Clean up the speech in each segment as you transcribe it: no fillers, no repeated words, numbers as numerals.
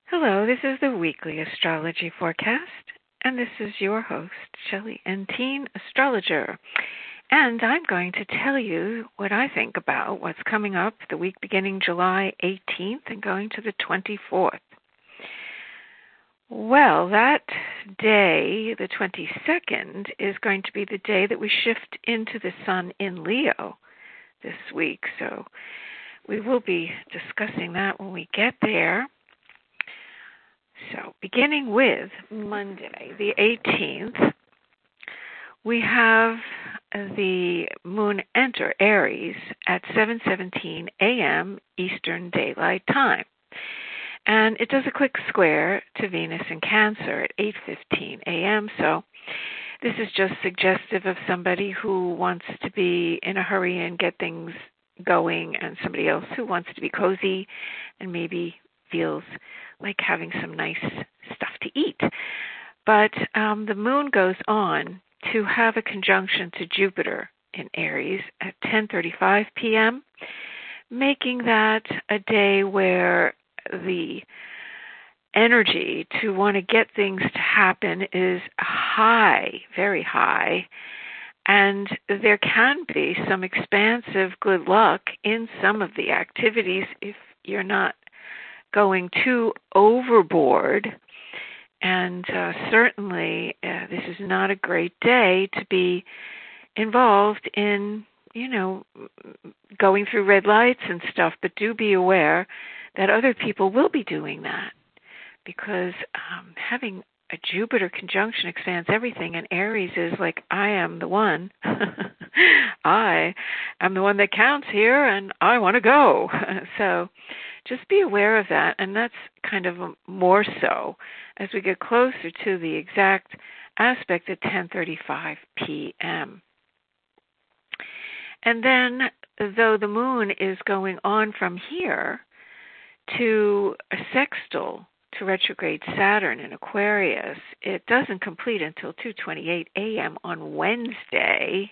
Hello, this is the weekly astrology forecast, and this is your host, Shelley N. Teen, astrologer. And I'm going to tell you what I think about what's coming up the week beginning July 18th and going to the 24th. Well, that day, the 22nd, is going to be the day that we shift into the sun in Leo this week. So we will be discussing that when we get there. So beginning with Monday, the 18th, we have the moon enter Aries at 7:17 a.m. Eastern Daylight Time. And it does a quick square to Venus in Cancer at 8:15 a.m. So this is just suggestive of somebody who wants to be in a hurry and get things going, and somebody else who wants to be cozy and maybe feels like having some nice stuff to eat. But the moon goes on to have a conjunction to Jupiter in Aries at 10:35 p.m., making that a day where the energy to want to get things to happen is high, very high, and there can be some expansive good luck in some of the activities if you're not going too overboard. And certainly this is not a great day to be involved in, going through red lights and stuff, but do be aware that other people will be doing that, because having a Jupiter conjunction expands everything, and Aries is like, I am the one. I am the one that counts here, and I want to go. So just be aware of that, and that's kind of more so as we get closer to the exact aspect at 10:35 p.m. And then, though the moon is going on from here to a sextile to retrograde Saturn in Aquarius, it doesn't complete until 2:28 a.m. on Wednesday.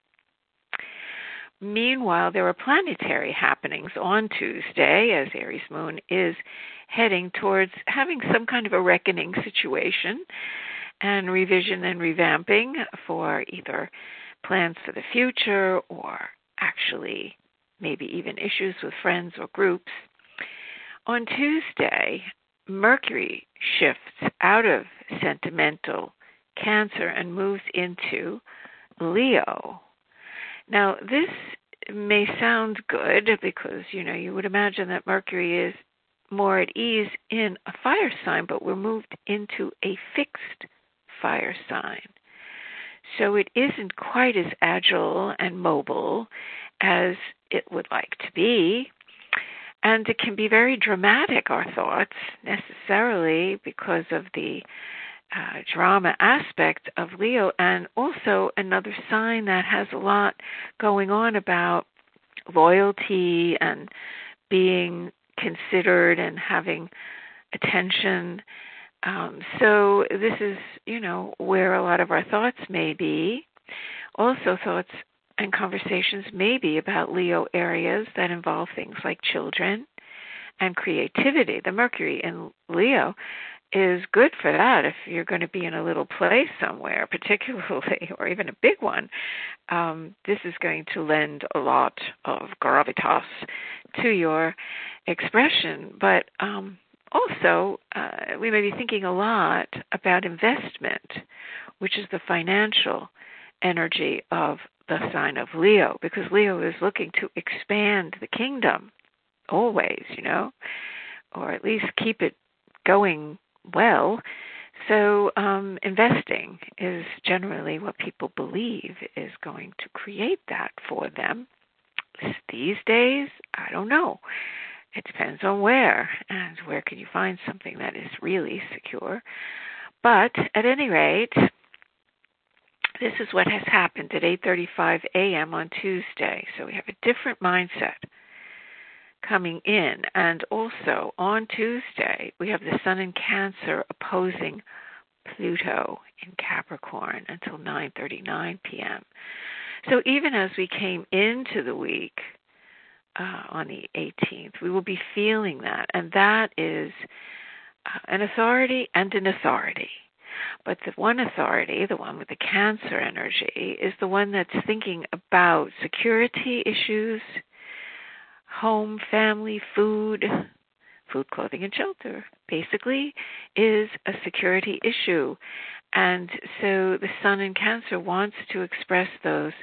Meanwhile, there are planetary happenings on Tuesday as Aries moon is heading towards having some kind of a reckoning situation and revision and revamping for either plans for the future or actually maybe even issues with friends or groups. On Tuesday, Mercury shifts out of sentimental Cancer and moves into Leo. Now, this may sound good because, you would imagine that Mercury is more at ease in a fire sign, but we're moved into a fixed fire sign. So it isn't quite as agile and mobile as it would like to be. And it can be very dramatic, our thoughts, necessarily because of the drama aspect of Leo, and also another sign that has a lot going on about loyalty and being considered and having attention. So this is, where a lot of our thoughts may be. Also thoughts and conversations may be about Leo areas that involve things like children and creativity. The Mercury in Leo is good for that if you're going to be in a little place somewhere, particularly, or even a big one. This is going to lend a lot of gravitas to your expression. But also, we may be thinking a lot about investment, which is the financial energy of the sign of Leo, because Leo is looking to expand the kingdom always, or at least keep it going well. So investing is generally what people believe is going to create that for them. These days, I don't know. It depends on where, and where can you find something that is really secure. But at any rate, this is what has happened at 8:35 a.m. on Tuesday. So we have a different mindset coming in. And also on Tuesday, we have the Sun in Cancer opposing Pluto in Capricorn until 9:39 p.m. So even as we came into the week on the 18th, we will be feeling that. And that is an authority and an authority. But the one authority, the one with the Cancer energy, is the one that's thinking about security issues, home, family, food, clothing, and shelter. Basically, is a security issue. And so the Sun in Cancer wants to express those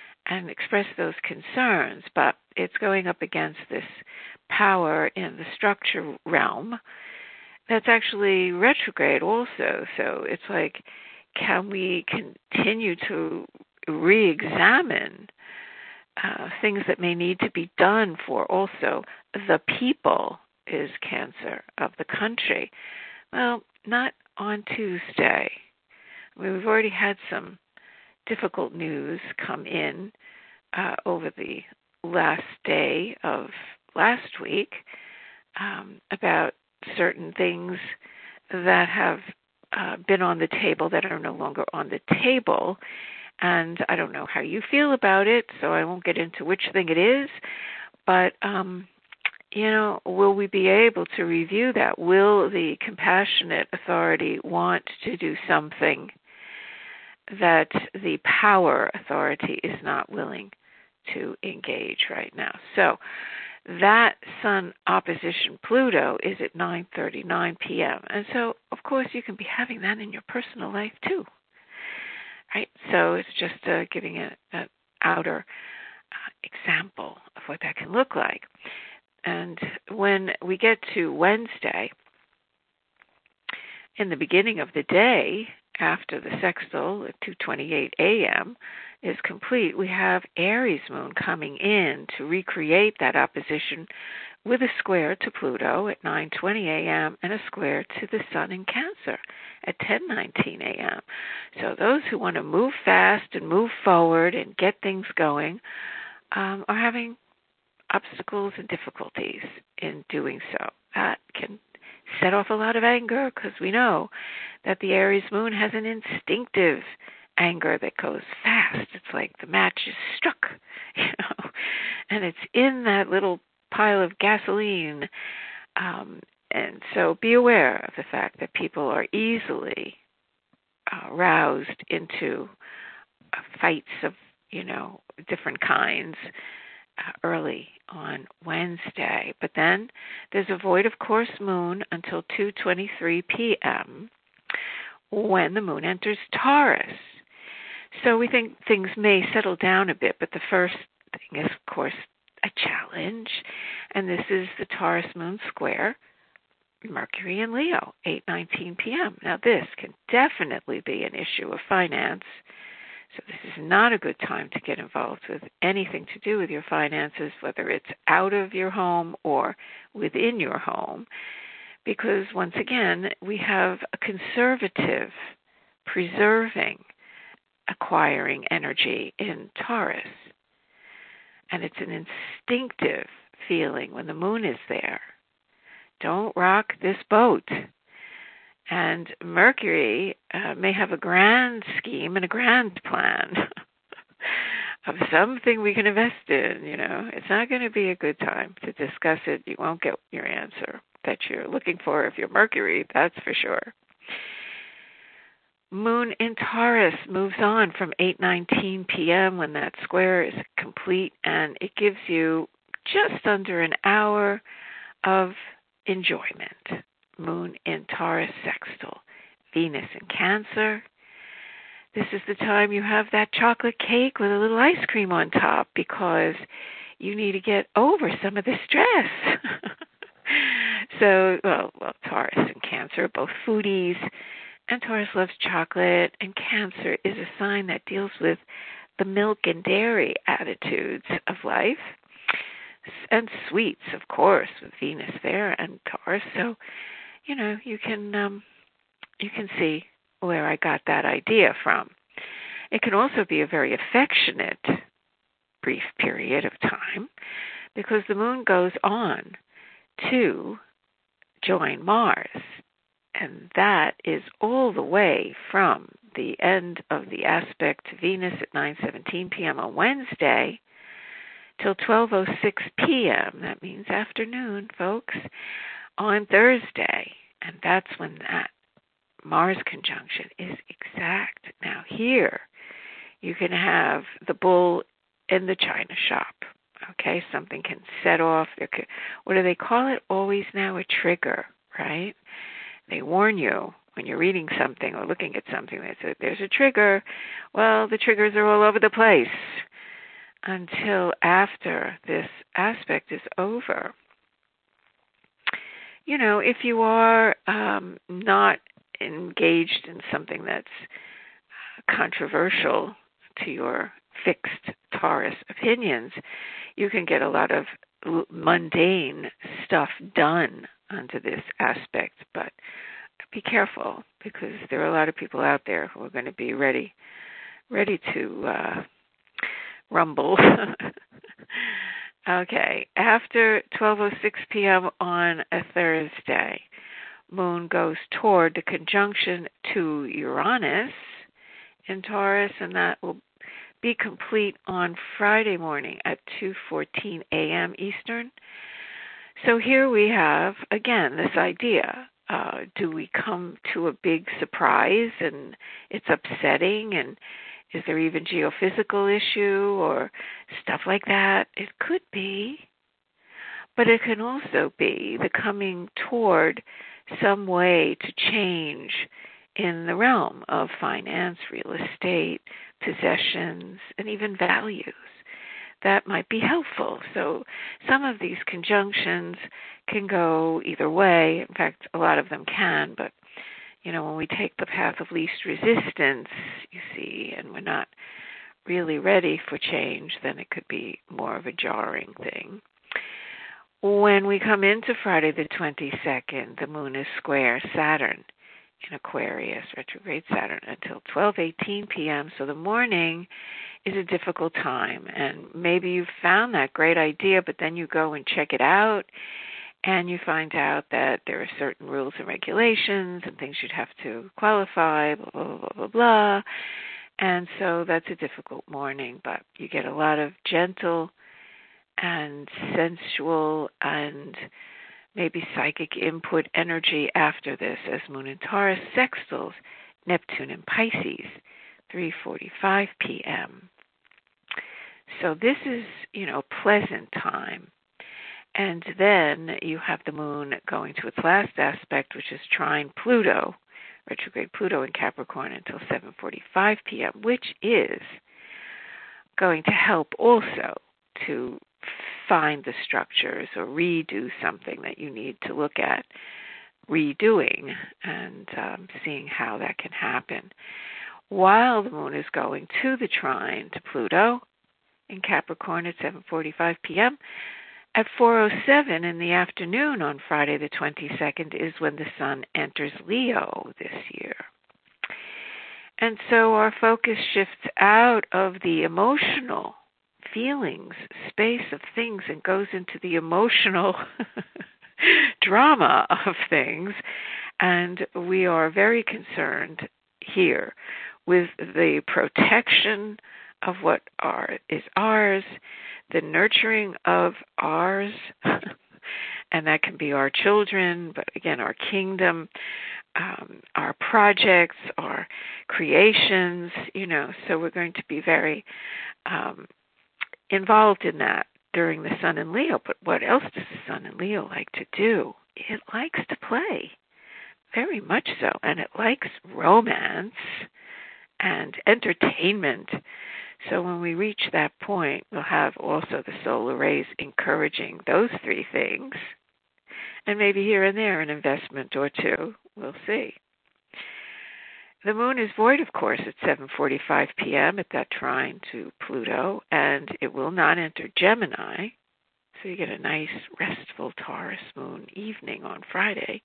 concerns, but it's going up against this power in the structure realm that's actually retrograde also. So it's like, can we continue to re-examine things that may need to be done for also the people is Cancer of the country? Well, not on Tuesday. We've already had some difficult news come in over the last day of last week about certain things that have been on the table that are no longer on the table. And I don't know how you feel about it, so I won't get into which thing it is. But, will we be able to review that? Will the compassionate authority want to do something that the power authority is not willing to engage right now? So that Sun opposition Pluto is at 9:39 p.m. And so, of course, you can be having that in your personal life too, right? So it's just giving an outer example of what that can look like. And when we get to Wednesday, in the beginning of the day, after the sextile at 2:28 a.m. is complete, we have Aries moon coming in to recreate that opposition with a square to Pluto at 9:20 a.m. and a square to the Sun in Cancer at 10:19 a.m. So those who want to move fast and move forward and get things going are having obstacles and difficulties in doing so. That can set off a lot of anger because we know that the Aries moon has an instinctive anger that goes fast. It's like the match is struck, and it's in that little pile of gasoline. And so be aware of the fact that people are easily roused into fights of, different kinds early on Wednesday. But then there's a void of course moon until 2:23 p.m. when the moon enters Taurus. So we think things may settle down a bit, but the first thing is, of course, a challenge. And this is the Taurus moon square Mercury in Leo, 8:19 p.m. Now this can definitely be an issue of finance. So this is not a good time to get involved with anything to do with your finances, whether it's out of your home or within your home, because once again, we have a conservative, preserving, acquiring energy in Taurus. And it's an instinctive feeling when the moon is there. Don't rock this boat. And Mercury may have a grand scheme and a grand plan of something we can invest in. It's not going to be a good time to discuss it. You won't get your answer that you're looking for if you're Mercury, that's for sure. Moon in Taurus moves on from 8:19 p.m. when that square is complete, and it gives you just under an hour of enjoyment. Moon in Taurus sextile, Venus in Cancer. This is the time you have that chocolate cake with a little ice cream on top because you need to get over some of the stress. So, Taurus and Cancer are both foodies, and Taurus loves chocolate, and Cancer is a sign that deals with the milk and dairy attitudes of life, and sweets, of course, with Venus there and Taurus. So, you can see where I got that idea from. It can also be a very affectionate brief period of time because the moon goes on to join Mars. And that is all the way from the end of the aspect to Venus at 9:17 p.m. on Wednesday till 12:06 p.m. That means afternoon, folks, on Thursday. And that's when that Mars conjunction is exact. Now here, you can have the bull in the china shop. Okay, something can set off. What do they call it always now? A trigger, right? They warn you when you're reading something or looking at something. They say there's a trigger. Well, the triggers are all over the place until after this aspect is over. You know, if you are not engaged in something that's controversial to your fixed Taurus opinions, you can get a lot of mundane stuff done under this aspect. But be careful, because there are a lot of people out there who are going to be ready to rumble. Okay, after 12:06 p.m. on a Thursday, Moon goes toward the conjunction to Uranus in Taurus, and that will be complete on Friday morning at 2:14 a.m. Eastern. So here we have, again, this idea. Do we come to a big surprise and it's upsetting, and is there even geophysical issue or stuff like that? It could be, but it can also be the coming toward some way to change in the realm of finance, real estate, possessions, and even values. That might be helpful. So some of these conjunctions can go either way. In fact, a lot of them can, but you know, when we take the path of least resistance, you see, and we're not really ready for change, then it could be more of a jarring thing. When we come into Friday the 22nd, the moon is square Saturn in Aquarius, retrograde Saturn, until 12:18 p.m. So the morning is a difficult time, and maybe you've found that great idea, but then you go and check it out, and you find out that there are certain rules and regulations and things you'd have to qualify, blah, blah, blah, blah, blah. And so that's a difficult morning, but you get a lot of gentle and sensual and maybe psychic input energy after this, as Moon in Taurus sextiles Neptune in Pisces, 3:45 p.m. So this is, you know, pleasant time. And then you have the moon going to its last aspect, which is trine Pluto, retrograde Pluto in Capricorn, until 7:45 p.m., which is going to help also to find the structures or redo something that you need to look at redoing, and seeing how that can happen. While the moon is going to the trine to Pluto in Capricorn at 7:45 p.m., at 4:07 in the afternoon on Friday the 22nd is when the sun enters Leo this year. And so our focus shifts out of the emotional feelings space of things and goes into the emotional drama of things. And we are very concerned here with the protection of what is ours, the nurturing of ours, and that can be our children, but again, our kingdom, our projects, our creations, you know, so we're going to be very involved in that during the sun in Leo. But what else does the sun in Leo like to do? It likes to play, very much so, and it likes romance and entertainment. So when we reach that point, we'll have also the solar rays encouraging those three things, and maybe here and there an investment or two. We'll see. The moon is void, of course, at 7:45 p.m. at that trine to Pluto, and it will not enter Gemini. So you get a nice, restful Taurus moon evening on Friday.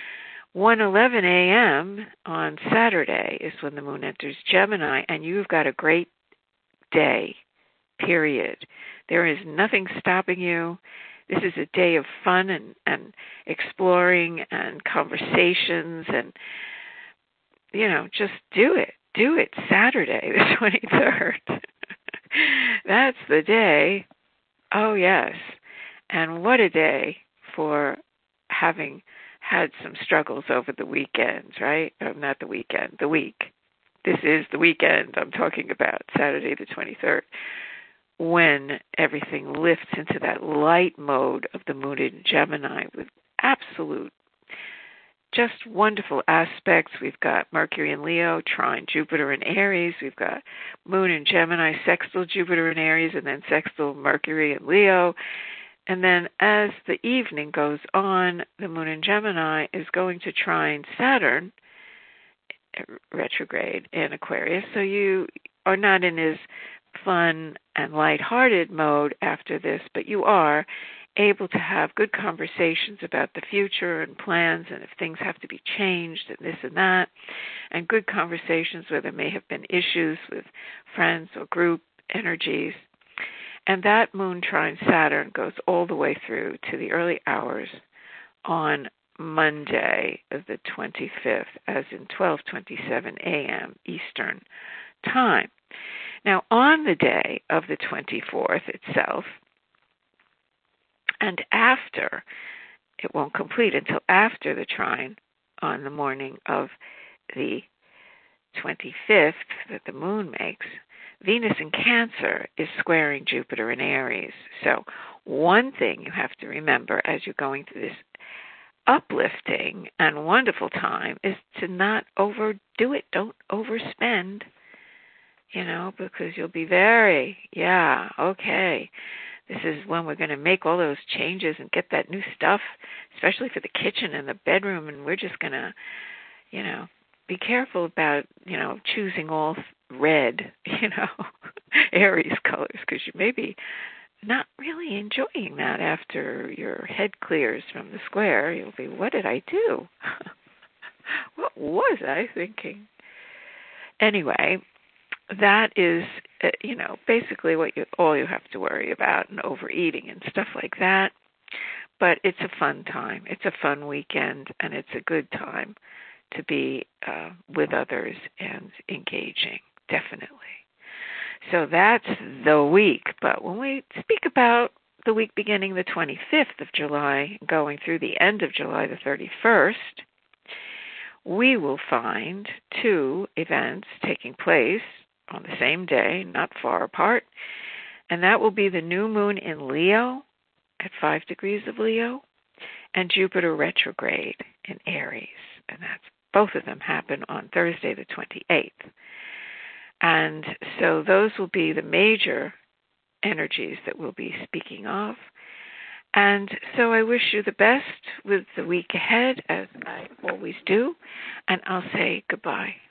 1:11 a.m. on Saturday is when the moon enters Gemini, and you've got a great day, period. There is nothing stopping you. This is a day of fun and exploring and conversations, and, you know, just do it. Do it Saturday, the 23rd. That's the day. Oh, yes. And what a day for having had some struggles over the weekend, right? Not the weekend, the week. This is the weekend I'm talking about, Saturday the 23rd, when everything lifts into that light mode of the moon in Gemini with absolute, just wonderful aspects. We've got Mercury in Leo, trine Jupiter in Aries. We've got Moon in Gemini, sextile Jupiter in Aries, and then sextile Mercury in Leo. And then as the evening goes on, the Moon in Gemini is going to trine Saturn retrograde in Aquarius. So you are not in as fun and lighthearted mode after this, but you are able to have good conversations about the future and plans and if things have to be changed and this and that, and good conversations where there may have been issues with friends or group energies. And that moon trine Saturn goes all the way through to the early hours on Monday of the 25th, as in 12:27 a.m. Eastern Time. Now, on the day of the 24th itself, and after, it won't complete until after the trine on the morning of the 25th that the moon makes, Venus in Cancer is squaring Jupiter in Aries. So one thing you have to remember as you're going through this uplifting and wonderful time is to not overdo it. Don't overspend, because you'll be okay. This is when we're going to make all those changes and get that new stuff, especially for the kitchen and the bedroom. And we're just going to, be careful about, choosing all red, Aries colors, because you may be not really enjoying that after your head clears from the square. You'll be, what did I do? What was I thinking? Anyway, that is, basically all you have to worry about, and overeating and stuff like that. But it's a fun time. It's a fun weekend, and it's a good time to be with others and engaging, definitely. So that's the week. But when we speak about the week beginning the 25th of July, going through the end of July the 31st, we will find two events taking place on the same day, not far apart, and that will be the new moon in Leo at 5 degrees of Leo and Jupiter retrograde in Aries, and both of them happen on Thursday the 28th. And so those will be the major energies that we'll be speaking of. And so I wish you the best with the week ahead, as I always do, and I'll say goodbye.